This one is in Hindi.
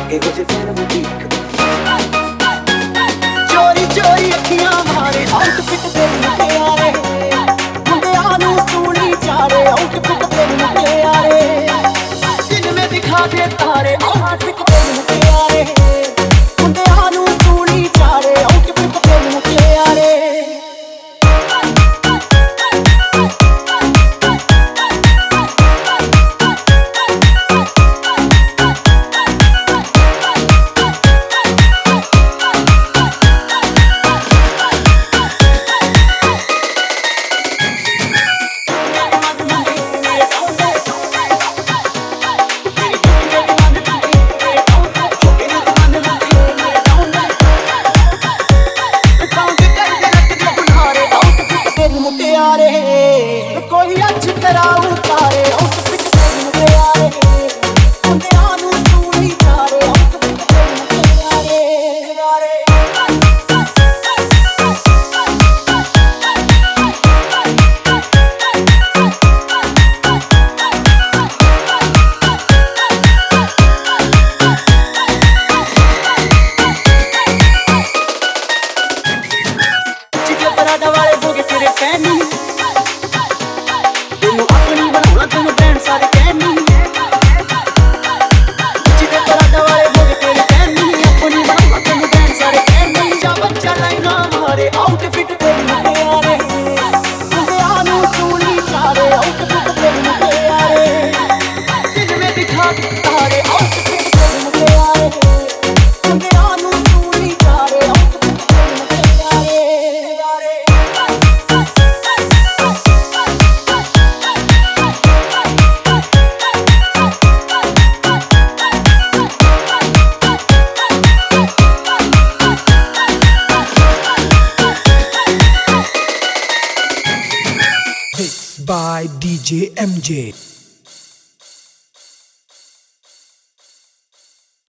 आगे मुझे फैन बुटीक चोरी चोरी अखियां मारे आउटफिट दे मुटियारे मुंडियां नू सूली चारे आउटफिट दे मुटियारे दिन में दिखा दे तारे आउटफिट दे मुटियारे मुंडियां नू सूली चारे आउटफिट दे मुटियारे कोई अच्छी तरह उतारे आउटफिट दे मुटियारे मुंडियां नू सूली चारे आउटफिट दे मुटियारे चिट्टे पराठा वाले बोगे तेरे फैनी आउटफिट दे मुटियारे मुंडियां नू सूली चारे आउटफिट दे मुटियारे दिन में दिखा तारे आउटफिट दे मुटियारे मुंडियां नू सूली चारे आउटफिट दे मुटियारे by DJ MJ.